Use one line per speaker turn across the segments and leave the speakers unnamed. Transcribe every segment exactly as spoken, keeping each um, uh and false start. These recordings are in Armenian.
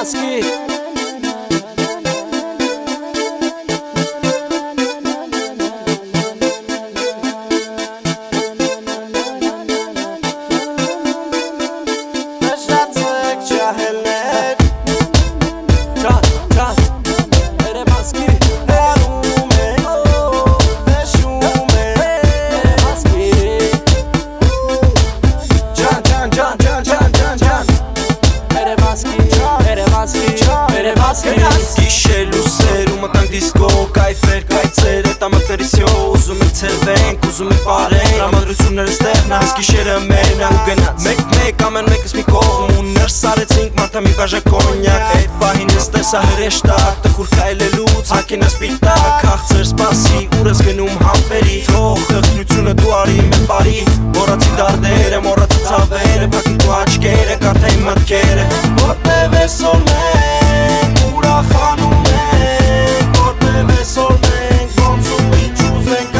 Erevanski
Գիշեր ու սեր ու մտանք դիսկո Կայֆեր, կայցեր, էտ ամակների սյո Ուզում ենք ծերվենք, ուզում ենք պարենք Ռամադրությունները ստեղնա, այս գիշերը մերն ու գնաց Մեկ-մեկ, ամեն մեկս մի կողմ ու ներս սարեցինք մարդա մի բաժա կոնյակ Այդ պահին ես տեսա հրեշտակ, տխուր կայլելուց հակին ես պիտակ Քաղցր սպասի, ուր ես գնում համպերի Թող խղճությունը դու արի մեր բարի Մորացի դարդերը, մորացի ծավերը Պակի դու աչկերը, կարդայի մտքերը Որտև ես ոլմենք, ուրախանում ենք Որտև ես ոլմենք, ոնց ու ինչ ուզենք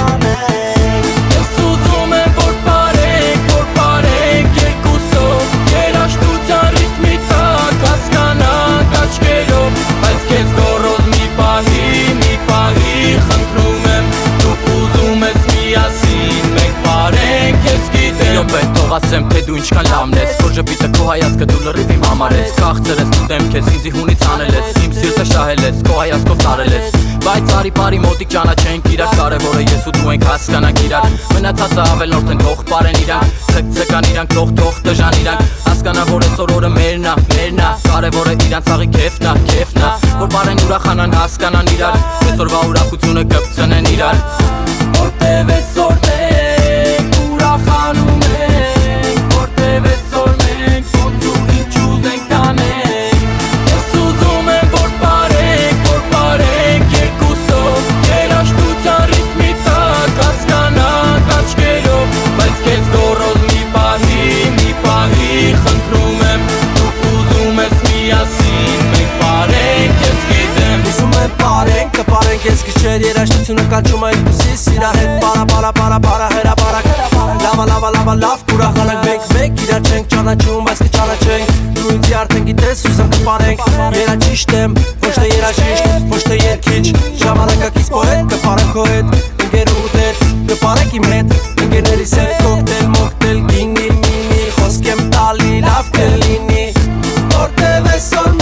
անենք
Ես ուզում եմ, որ պարենք, որ պարենք երկուսով Երաշտության ռիթմի տակ հասկանանք աչկերով Բայց կեզ գորոզ մի պահի, մի պահի խնդրում եմ Դու ուզում ես միասին, մենք պարենք, ես գիտեմ Իո պետ թող ասեմ, թե դու ինչքան լավն ես Որ ժպիտը քո հայացքը դու լրիվ իմ համար ես Քաղցր ես ու դեմքես, ինձի հունից անել ես Իմ սիրտը շահել ես, քո հայացքով տարել ես Բայց արի բարի մոտիկ ճանաչենք իրար Կարևորը ես ու դու ենք հասկանանք իրար Մնացածը ավելորդ են թող պարեն իրանք Ցկ-ցկան իրանք, թող-թող տժան իրանք Հասկանա որ այսօր օրը մերնա, մերնա Կարևորը իրանց աղի քեֆնա, քեֆնա Որ պարեն ուրախանան, հասկանան իրար Այսօրվա ուրախությունը կպցնեն իրար Որտև այսօր մենք ուրախանում ենք Որտև այսօր մենք ոնց ու ինչ ուզենք անենք Ես ուզում եմ որ պարենք, որ պարենք երկուսով Երաշտության ռիթմի տակ հասկանանք աչկերով Բայց կեզ գորոզ մի պահի, մի պահի խնդրում եմ Դու ուզում ես միասին, մենք պարենք, ես գիտեմ
Ուզում եմ պարենք, կպարենք ես գիշեր Երաշտությունը կանչում է ինքուսիս իրար հետ Պարա, պարա, պարա, պարա, հերապարակ Լավա, լավա, լավա, լավ կուրախանանք Մեկ-մեկ իրար չենք ճանաչում, բայց կճանաչենք Դու ինձի արդեն գիտես ուզեմ կպարենք Երաճիշտ եմ, ոչ թե երաժիշտ, ոչ թե երգիչ Ժամանակակից պոետ, կպարենք քո հետ Ընկեր ու ուտեր, կպարենք իմ հետ Ընկերներիս հետ կոկտել, մոկտել, գինի, մինի Խոսք եմ տալի, լավ կլինի Որտև այսօր